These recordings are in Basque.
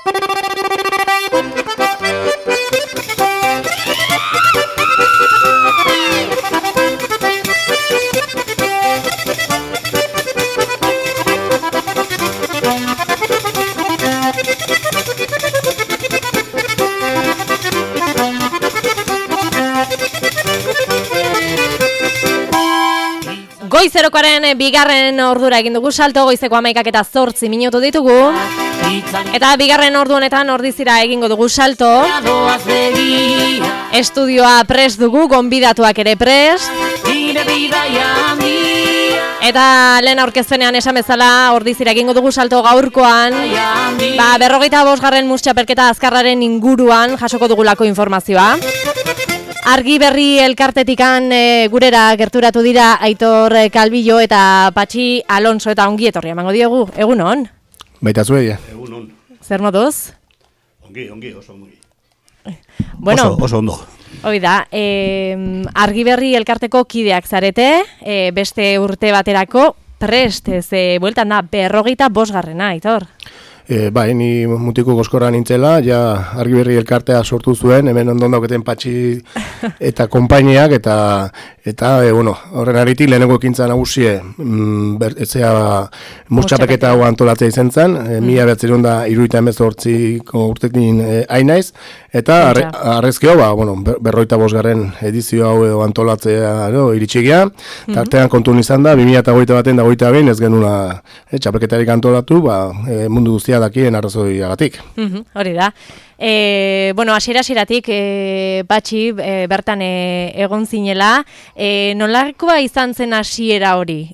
Goizerokoaren bigarren ordura egin dugu salto, goizeko 11:08 minutu ditugu. Eta bigarren ordu honetan ordizira egingo dugu salto. Estudioa prest dugu, gonbidatuak ere prest. Eta lehen aurkezpenean esan bezala ordizira egingo dugu salto gaurkoan. 45. mus txapelketa azkarraren inguruan jasoko dugulako informazioa. Argi berri elkartetikan gurera gerturatu dira Aitor Calvillo eta Patxi Alonso eta ongi etorria emango diogu. Egunon? Baita zueia. Egunon. Zer moduz? Ongi, oso ongi. Bueno, oso ondo. Hoi da, Argi berri elkarteko kideak zarete, beste urte baterako prest, bueltan da, 45. Aitor. Bai, ni mutiko gozkorra nintzela, ja Argi berri elkartea sortu zuen, hemen ondon dauketen Patxi eta konpainiak, eta bueno, horren aritik lehenengo ekintza nagusie, etzea mustxapeketa hau antolatzea izan zen, 1978ko urtekin hainaiz, eta arrezkeo, bueno, 45. edizio hau antolatzea iritsigia, tartean kontun izan da, 2021 da 2022 ez genula txapelketarik antolatu, mundu guztia dakien arrazoiagatik. Hori da. Bueno, hasieratik Patxi bertan egon zinela, nolakoa izan zen hasiera hori?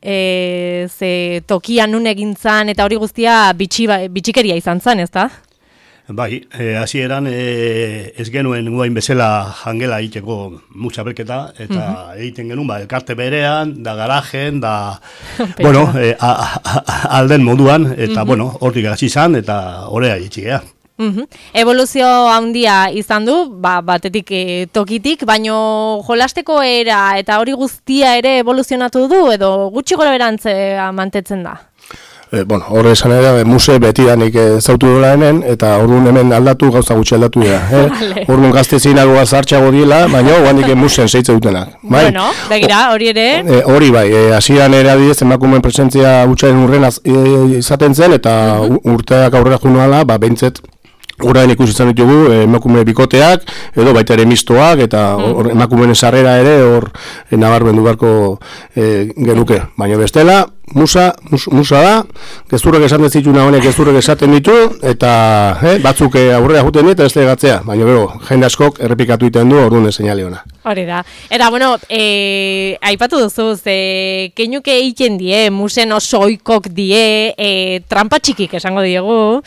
Ze tokian nun egin zan eta hori guztia bitxikeria izan zen, ezta? Bai, hasieran ez genuen guain bezala jangela egiteko mutxapelketa, eta egiten genuen, elkarte berean, da garajen, da, bueno, alden moduan, eta, bueno, hortik hasi izan, eta horea itxigea. Evoluzio handia izan du, batetik tokitik, baino jolasteko era eta hori guztia ere evoluzionatu du, edo gutxi gora berantzea mantetzen da? Bueno, horre esan ere, muse betidanik zautu dola hemen, eta orduan hemen aldatu, gauza gutxi aldatu dira. Orduan gaztezin algoa zartxago diela, baina guandik musen seitze dutenak. Bueno, begira, hori ere? Hori bai, hasieran ere adidez, emakumeen presentzia gutxaren urren izaten zen, eta urteak aurrera junuala, behintzet, orain ikusi izan ditugu, emakume bikoteak, edo baita ere mistoak, eta emakumeen sarrera ere, hor nabarmendu beharko genuke. Baina bestela, musa da, gezurrek esan dezituna honek gezurrek esaten ditu, eta batzuk aurrera juten dit, ez legatzea, baina gero, jende askok errepikatu iten du, orduan señale ona. Hori da. Eta, bueno, aipatu duzu, keinuke egiten die, musen osoikok die, trampa txikik esango diegu,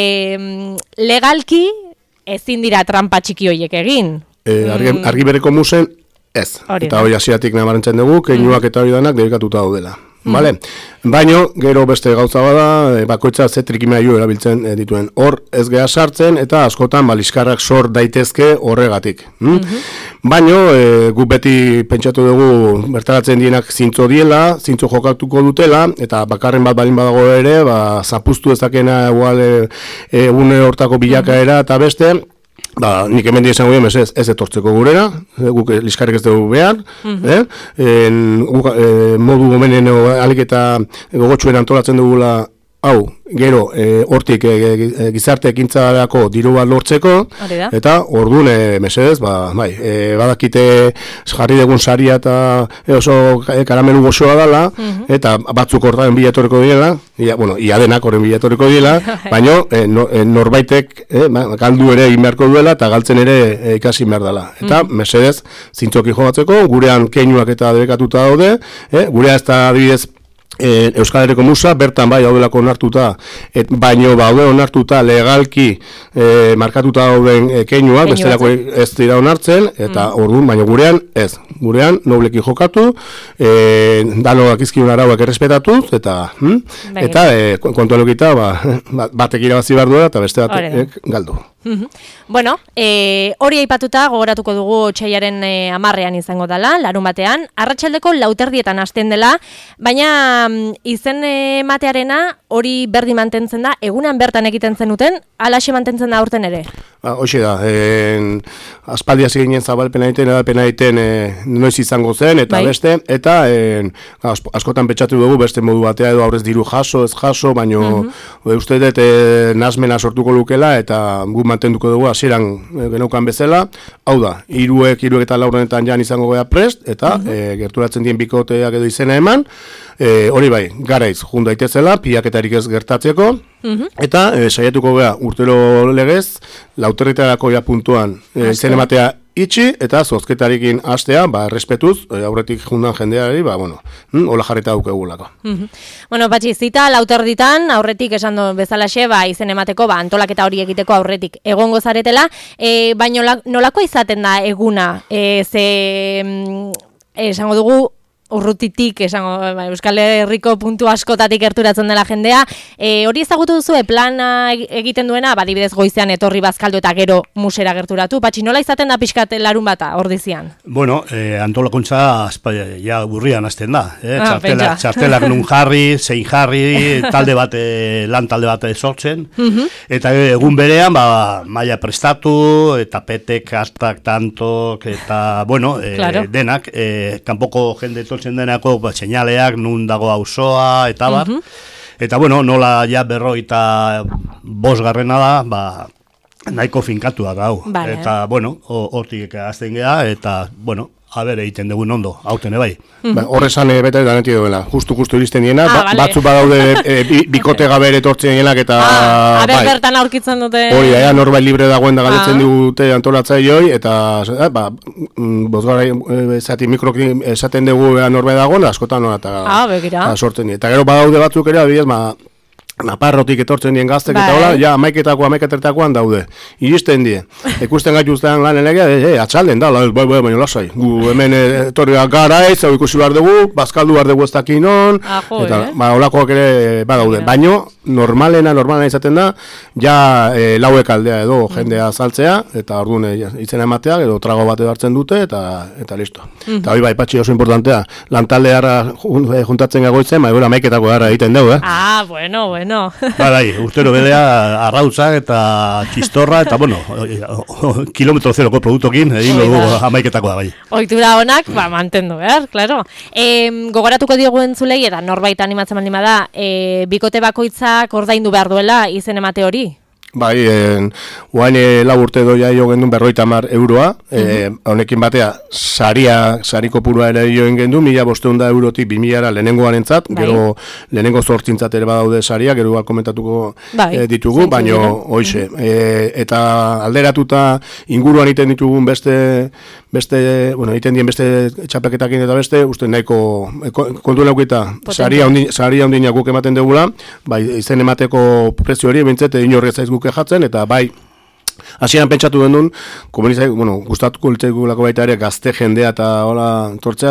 legalki ezin dira trampa txiki horiek egin. Argi bereko musen, ez. Eta hori hasieratik nabarentzen dugu, keinuak eta hori danak dedikatuta daudela. Vale. Baino, gero beste gauza bada, bakoitza ze trikimailu erabiltzen dituen. Hor ez geha sartzen eta askotan liskarrak sor daitezke horregatik. Baino, gu beti pentsatu dugu bertaratzen dienak zintzo diela, zintzo jokatuko dutela, eta bakarren bat balin badago ere, zapuztu ezakena egune hortako bilakaera eta beste, nik hemen dira izango ez etortzeko gurera, guk liskarrik ez dugu behar, modu gomenen alik eta gogotxuen antolatzen dugula hau, gero, hortik gizarte ekintzarako diru bat lortzeko, eta orduan, mesedez, badakite jarri dugun saria eta oso karamelu goxoa dela, eta batzuk horren bilatoreko dira, ia denak horren bilatoreko dira, baina norbaitek galdu ere egin beharko duela, eta galtzen ere ikasi behar dela. Eta, mesedez, zintzoki jogatzeko, gurean keinuak eta debekatuta daude, gurea ez da adibidez, Euskal Herriko musa, bertan bai daudelako onartuta, baino daude onartuta legalki markatuta dauden keinuak, bestelako ez dira onartzen, eta orduan, baina gurean ez. Gurean, nobleki jokatu, danoak izkiun arauak errespetatuz, eta kontuan lukita, batek irabazi behar duela, eta beste batek galdu. Bueno, hori aipatuta gogoratuko dugu otsailaren 10ean izango dela, larun batean, arratsaldeko 4:00 hasten dela, baina izen ematearena hori berdi mantentzen da, egunan bertan egiten zenuten, alaxe mantentzen da aurten ere? Hoxe da, aspaldia ginen zabalpena egiten, noiz izango zen, eta beste, eta askotan pentsatu dugu beste modu batea edo aurrez diru jaso, ez jaso, baino uste dut nazmena sortuko lukela, eta gu mantenduko dugu hasieran geneukan bezala, hau da, hiruek eta laurenetan jan izango gea prest, eta gerturatzen dien bikoteak edo izena eman, hori bai, garaiz, jun daitezela, pilaketarik ez gertatzeko, eta saiatuko gea urtero legez, lauterritarako ja puntuan izen ematea itxi, eta zozketarekin hastea, respetuz, aurretik jundan jendeari, hola jarreta daukegulako. Bueno, Patxi, zita lauterditan, aurretik esan bezalaxe, izen emateko, antolaketa hori egiteko aurretik egongo zaretela, baina nolako izaten da eguna, esango dugu, urrutitik, Euskal Herriko puntu askotatik gerturatzen dela jendea. Hori ezagutu duzu, plana egiten duena, adibidez goizean etorri bazkaldu eta gero musera gerturatu. Patxi, nola izaten da pixkat larun bata, ordizian? Bueno, antolakuntza ja burrian hasten da. Txartelak nun jarri, zein jarri, lan talde bat sortzen. Eta egun berean, maila prestatu, eta petek, hastak, tantok, eta, denak, kanpoko jende denako, seinaleak, nun dago auzoa, eta bar. Eta, nola ja 55. Da, nahiko finkatua da, hau. Eta, hortik azten geha, eta, egiten dugun ondo, hauten bai. Horrezan bete daneti duela, justu iristen diena, batzu badaude bikote gabe etortzen dienak, eta... bertan aurkitzen dute... Hori, norbait libre dagoen da galetzen dute antolatzaileoi, eta bozgara mikrokin esaten dugu norbait dagoen, askotan eta sortzen dien. Eta gero badaude batzuk ere, adibidez, Naparrotik etortzen dien gaztek eta hola, ja, amaiketertakoan daude. Iristen die. Ikusten gaituztean lan elegea, atxalden da, baina lasai. Gu hemen etorriak garaiz, hau ikusi behar dugu, bazkaldu behar dugu ez dakinon, eta holakoak ere badaude. Baina, normalena izaten da, ja lauek aldea edo jendea saltzea, eta orduan izena ematea, edo trago bat hartzen dute, eta listo. Eta hori bai, Patxi oso importantea, lantaldeara juntatzen gagoitzen, amaiketako gara egiten dugu, Bueno. Urtero bedea arrautzak eta txistorra, eta kilometro zeroko produktokin, egin dugu amaiketako da bai. Oitura honak, mantendu, claro. Gogoratuko diogu entzulei, eta norbait animatzen baldin bada, bikote bakoitzak ordaindu behar duela izen emate hori? Bai, guain lau urte doia jo gendun 50 euroa, honekin batea sariko purua ere jo gendu, 1.500 eurotik 2.000 lehenengoan entzat, gero lehenengo zortzintzat ere badaude saria, gero komentatuko ditugu, baino hoize. Eta alderatuta inguruan iten ditugun beste iten dien beste txapelketakin eta beste, uste nahiko kontu laukita, saria ondinak guk ematen degula, izen emateko prezio hori, bintzete inorrez ez guk jatzen, eta hasieran pentsatu genuen, gustatuko litzaigulako baita ere gazte jendea eta hola tortzea,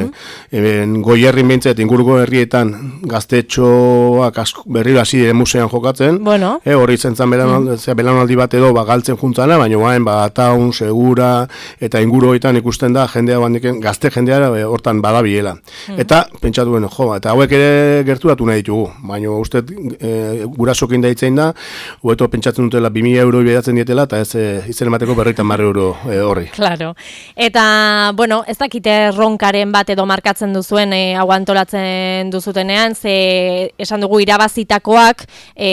Goierrin behintzet inguruko herrietan gaztetxoak berriro hasi dire musean jokatzen, hori zentzan belanaldi bat edo galtzen juntzana, baina Ataun, Segura eta inguruetan ikusten da jendea gazte jendea hortan badabiela. Eta pentsatu genuen, eta hauek ere gerturatu nahi ditugu, baina uste gurasokin daitzein da, hueto pentsatzen dutela 2.000 euro bidatzen dietela, eta ez izen emateko 50 euro horri. Claro. Eta, ez dakite ronkaren bat edo markatzen duzuen hau antolatzen duzutenean, ze esan dugu irabazitakoak,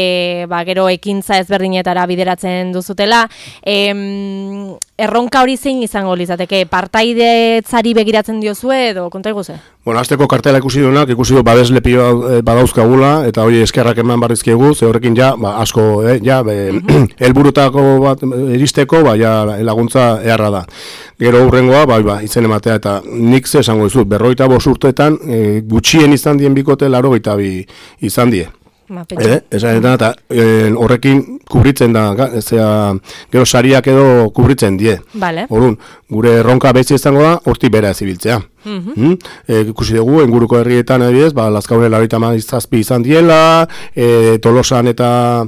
gero ekintza ezberdinetara bideratzen duzutela. Erronka hori zein izango litzateke? Partaidetzari begiratzen diozue edo konta iguze? Azteko kartela ikusi duenak, ikusi du babesle pilo badauzkagula, eta hori eskerrak eman barrizkiegu, ze horrekin asko, helburutako bat iristeko, laguntza eharra da. Gero hurrengoa, izen ematea, eta nik ze esango dizut, 55 urteetan, gutxien izan dien bikote 82 izan die. Eta horrekin kubritzen da, gero sariak edo kubritzen die. Orduan, gure erronka bezi izango da, hortik bera ez ibiltzea. Ikusi dugu, inguruko herrietan adibidez, Lazkaune 97 izan diela, Tolosan eta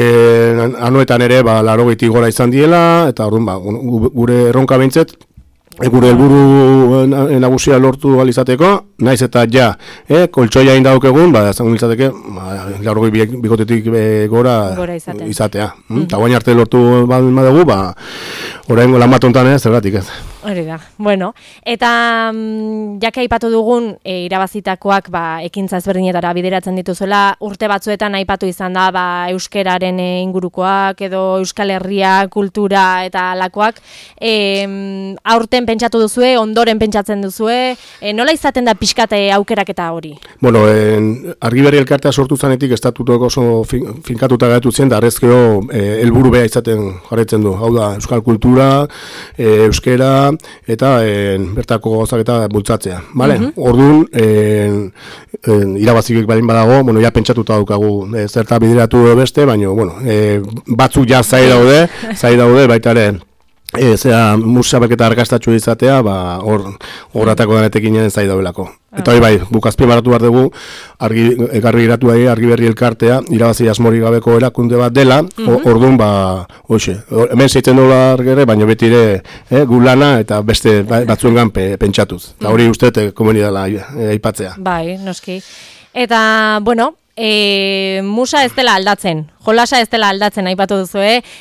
Anoetan ere 80 gora izan diela, eta orduan, gure erronka behintzet, gure helburu nagusia lortu alizateko, naiz eta ja, koltsoia indauk egun, zango izateke, gaurgoi bikotetik gora izatea. Eta guain arte lortu badugu, oraingo lan bat hontan zergatik ez. Hori da. Bueno, eta jake aipatu dugun irabazitakoak ekintza ezberdinetara bideratzen dituzuela, urte batzuetan aipatu izan da euskeraren ingurukoak edo Euskal Herria, kultura eta alakoak. Aurten pentsatu duzue, ondoren pentsatzen duzue, nola izaten da pixkate aukeraketa hori? Bueno, Argiberri elkartea sortu zanetik estatutuak oso finkatuta gaitu zen, da arrezkeo helburu beha izaten jarraitzen du. Hau da, euskal kultura, euskera, eta bertako gozak eta bultzatzea. Vale? Orduan, irabazikik balin badago, bueno, ja pentsatuta daukagu zerta bideratu beste, baina, bueno, batzuk ja zai daude, baita ere, zera musabeketa argastatxu izatea, horratako danetekin zai daudelako. Eta hori bai, bukazpimarratu behar dugu, Argiberri elkartea, irabazi asmori gabeko erakunde bat dela, orduan, hemen zeitzen dugu argere, baina beti ere gulana eta beste batzuengan pentsatuz. Eta hori uste komeni dela aipatzea. Bai, noski. Eta, bueno, musa ez dela aldatzen, jolasa ez dela aldatzen, aipatu duzu,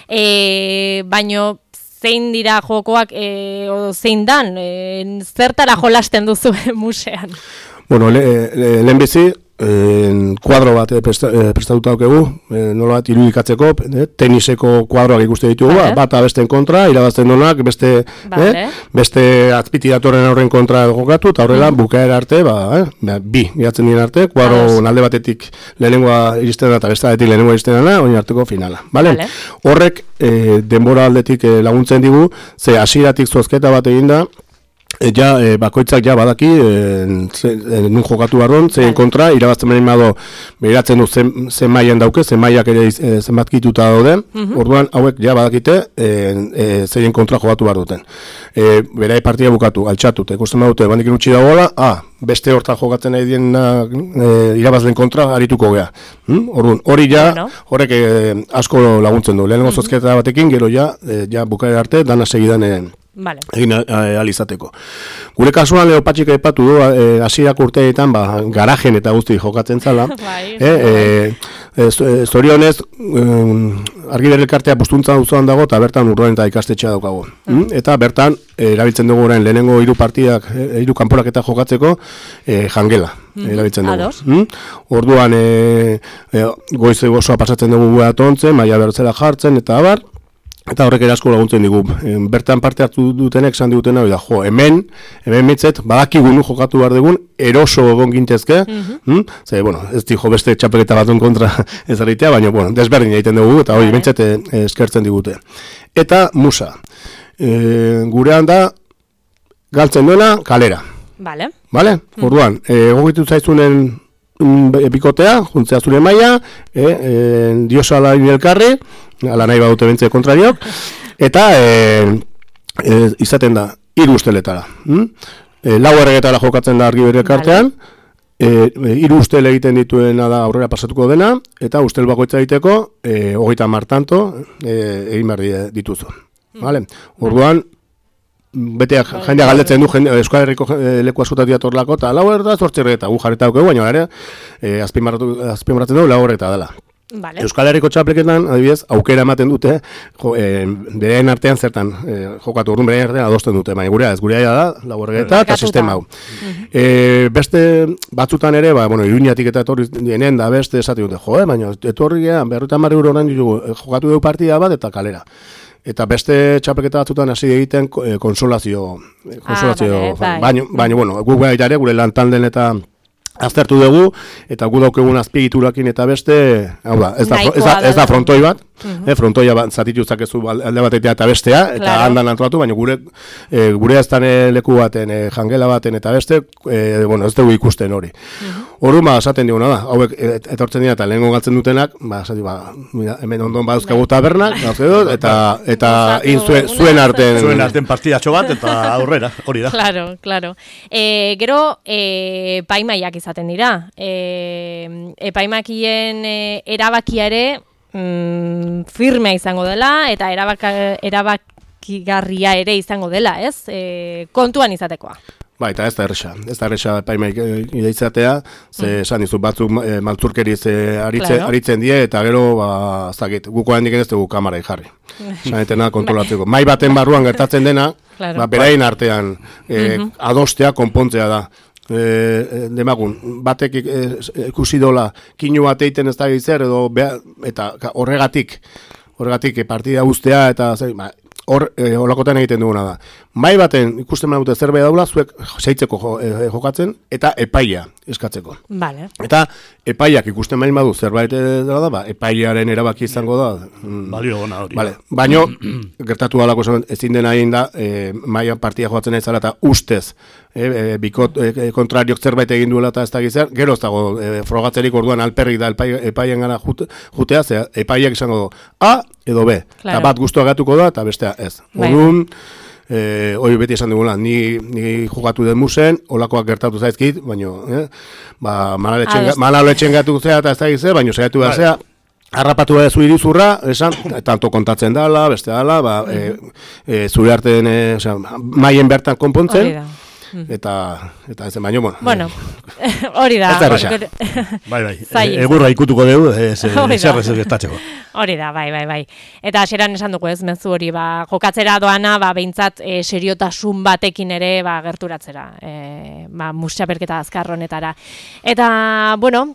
baina zein dira jokoak, zein dan, zertara jolasten duzu musean? Bueno, lehenbizi, kuadro bat prestatuta daukegu, nola bat irudikatzeko, teniseko kuadroak ikuste ditugu, bat abesten kontra, irabazten donak, beste azpiti datorren aurren kontra jokatu, eta horrela bukaera arte, bi geratzen dien arte, kuadro alde batetik lehenengoa iristen da, eta beste batetik lehenengoa iristen dana, oin arteko finala. Horrek denbora aldetik laguntzen digu, ze hasieratik zozketa bat egin da, bakoitzak badaki nun jokatu barron, zein kontra, irabazten behin bado behiratzen du zen maian dauke, zen maiak ere zenbatkituta dauden, orduan hauek badakite zein kontra jokatu bar duten. Berai partida bukatu, altxatut, ikusten badute, bandik irutsi dagoela, beste horta jokatzen nahi dien irabazlen kontra harituko gea. Orduan, hori horrek asko laguntzen du, lehenengo zozketa batekin, gero bukaera arte, dana segidan egin alizateko. Gure kasuan Leopatxik aipatu du, hasierak urteetan garajen eta guzti jokatzen zala. Zorionez, Argiberri elkartea bustuntza auzoan dago, eta bertan urroen eta ikastetxea daukago. Eta bertan, erabiltzen dugu orain lehenengo 3 partidak, 3 kanporaketa jokatzeko, jangela. Erabiltzen dugu. Orduan, goize gozoa pasatzen dugu atontzen, maila bertzera jartzen, eta abar, eta horrek erasko laguntzen digu. Bertan parte hartu dutenek esan diguten hori da, hemen mitzet, badakigu nu jokatu behar dugun, eroso egon gintezke, ez dijo beste txapeleta batuen kontra ez aritea, baina, desberdin egiten dugu, eta hori mitzet eskertzen digute. Eta musa. Gurean da, galtzen duena, kalera. Vale? Orduan, egokitu zaizunen bikotea, juntzea zure maia, diosa ala elkarri, ala nahi badute bentze kontrariok, eta izaten da, 3 usteletara. 4 erregetara jokatzen da Argiberri elkartean, 3 ustel egiten dituena da aurrera pasatuko dena, eta ustel bakoitza egiteko, 30 tanto egin behar dituzu. Orduan, bete jendea galdetzen du, Euskal Herriko leku askotatik datorlako, eta 4 da 8 erregeta, gu jarreta dugu, baina ere, azpimarratzen dugu 4 erregeta dela. Euskal Herriko txapleketan, adibidez, aukera ematen dute, bereen artean zertan jokatu, orduan bereen artean adosten dute, baina gurea ez, gurea da, 4 erregeta eta sistema hau. Beste batzutan ere, Iruñatik eta etorri dienen da beste esate dute, baina etorri gehan, 50 euro orain jokatu dugu partida bat eta kalera. Eta beste txapelketa batzutan hasi egiten konsolazio, baina, guk baita ere, gure lantalden eta aztertu dugu, eta gu daukegun azpiegiturakin eta beste, hau da, ez da frontoi bat, frontoia bat zatitu zakezu alde batetea eta bestea, eta handan antolatu, baina gure ez leku baten, jangela baten eta beste, ez dugu ikusten hori. Orduan, esaten diguna da, hauek etortzen dira eta lehengo galtzen dutenak, hemen ondon baduzkagu tabernak, eta zuen arten... Zuen arten partidatxo bat, eta aurrera, hori da. Claro. Gero, paimaiak izaten dira. Epaimakien erabakia ere firmea izango dela, eta erabakigarria ere izango dela, ez? Kontuan izatekoa. Ba, eta ez da erresa epaimaik izatea, ze esan dizu batzuk maltzurkeriz aritzen die, eta gero, zakit, guko handik ez dugu kamarai jarri. Sanetena kontrolatzeko. Mai baten barruan gertatzen dena, berain artean adostea, konpontzea da. Demagun, batek ikusi dola, kinu bat eiten ez da gizzer, eta horregatik partida guztea, eta holakotan egiten duguna da. Mai baten ikusten dute zerbait daula, zuek seitzeko jokatzen, eta epaia eskatzeko. Vale. Eta epaiak ikusten mail badu zerbait da, epaiaren erabaki izango da. Balio gona hori. Vale. Baina, gertatu dalako ezin dena egin da, maian partia jokatzen nahi zala, eta ustez, kontrariok zerbait egin duela eta ez da gizar, gero ez dago frogatzerik orduan alperrik da epaien gana jutea, ze epaiak izango du A edo B. Eta bat guztua gatuko da, eta bestea ez. Orduan, hori beti esan dugula, ni jugatu den musen, olakoak gertatu zaizkit, baina, malaletxen gatu zea eta ez da gizar, baina segatu da zea, harrapatu da zu iruzurra, esan, tanto kontatzen dala, beste dala, zure artean, maien bertan konpontzen, eta ez baino, bueno, hori da. Bai, egurra ikutuko dugu, zerrez ez gestatzeko. Hori da, bai. Eta hasieran esan dugu ez, mezu hori, jokatzera doana, behintzat seriotasun batekin ere, gerturatzera, mustxaperketa azkar honetara. Eta, bueno,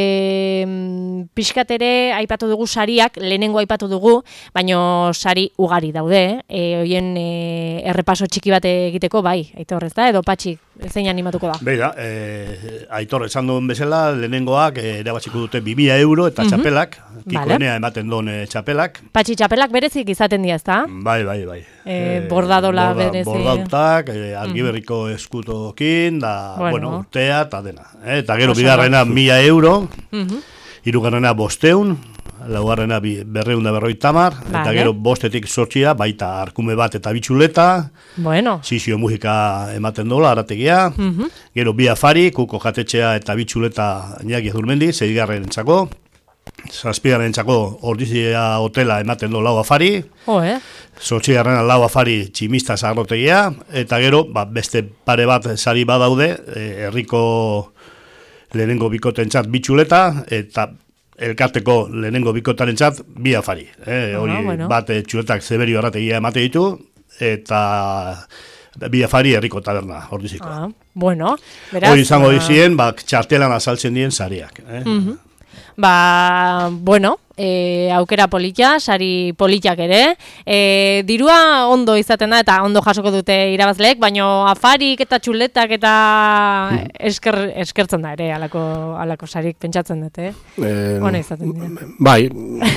pixkat ere aipatu dugu sariak, lehenengo aipatu dugu, baino sari ugari daude, hoien errepaso txiki bat egiteko, bai, Aitor, ez da, edo Patxik, zein animatuko da? Beira, Aitor esan duen bezala, lehenengoak erabatziko dute 2.000 euro eta txapelak, kikoenea ematen duen txapelak. Patxi, txapelak berezik izaten dira, ez da? Bai. Bordadola berezik. Bordautak, argiberriko eskutokin, urtea eta dena. Eta gero bigarrena 1.000 euro, hirugarrena 500, laugarrena 250, eta gero 5etik 8 baita arkume bat eta bitxuleta, sisio musika ematen dola, arategia, gero 2 afari, kuko jatetxea eta bitxuleta Iñaki Zurmendi, 6garren txako, 7garren txako Ordizia hotela ematen do 4 afari, 8garrena 4 afari tximista zagrotegia, eta gero beste pare bat sari badaude, herriko lehenengo bikotentzat bitxuleta, eta elkarteko lehenengo bikotarentzat 2 afari. Hori bat txuletak Zeberio arrategia emate ditu, eta 2 afari herriko taberna, Ordizikoa. Hori izango dizien, txartelan azaltzen dien sariak. Aukera polita, sari politak ere. Dirua ondo izaten da, eta ondo jasoko dute irabazleek, baina afarik eta txuletak eta eskertzen da ere, alako sarik pentsatzen dute. Hona izaten dira. Bai.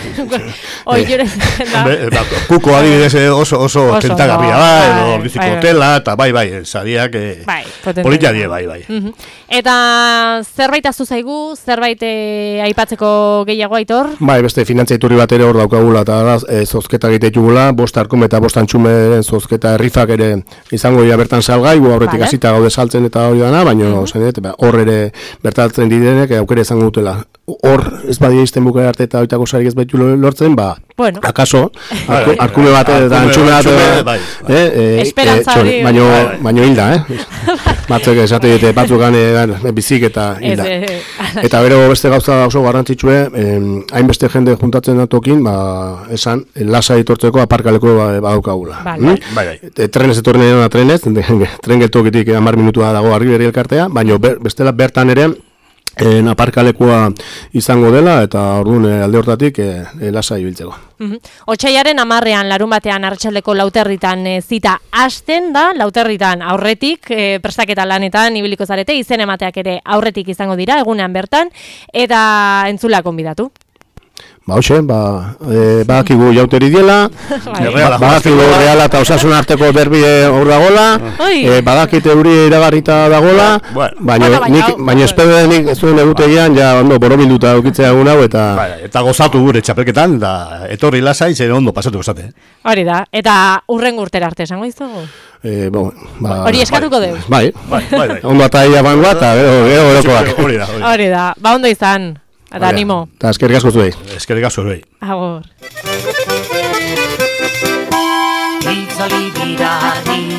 Kuko adibidez oso tentagarria da, edo Ordiziko hotela, eta bai, sariak politia die, bai. Eta zerbait azu zaigu, zerbait aipatzeko gehiago, Aitor? Bai, beste finantza iturri bat ere hor daukagula, eta zozketa egite ditugula, 5 arkume eta 5 antxume zozketa rifak ere izango dira bertan salgai, aurretik hasita gaude saltzen eta hori dana, baina hor ere bertatzen direnek aukera izango dutela. Hor ez badia izten bukera arte eta oitako sarik ez baitu lortzen, akaso, arkume bat eta antxume bat, esperantza hori, baina hilda, batzuk esate dite, batzukan bizik eta hilda. Eta bero beste gauza oso garrantzitsue, hainbeste jende juntatzen datokin, esan, lasa etortzeko aparkaleko badaukagula. Trenez etorren edo da trenez, tren geltokitik 10 minutua dago Argiberri elkartea, baina bestela bertan ere, aparkalekua izango dela, eta orduan alde hortatik lasa ibiltzeko. Otsaiaren 10ean larun batean arratsaldeko 4 zita hasten da, 4 aurretik, prestaketa lanetan ibiliko zarete, izen emateak ere aurretik izango dira, egunean bertan, eta entzula konbidatu. Badakigu jauteri diela, badakigu Reala eta Osasun arteko derbi hor dagola, badakite euri iragarrita dagola, baina espero nik ez duen egutegian, borobilduta eukitzea egun hau, eta gozatu gure txapelketan, da etorri lasai, zer ondo pasatu gozate. Hori da, eta urren urtera arte, esango izugu? Hori eskatuko dugu? Bai, ondo eta ia bangoa, eta gero erokoak. Hori da, ondo izan. Eta animo. Eta eskerrik asko zuei. Eskerrik asko zuei. Agor. itzali dira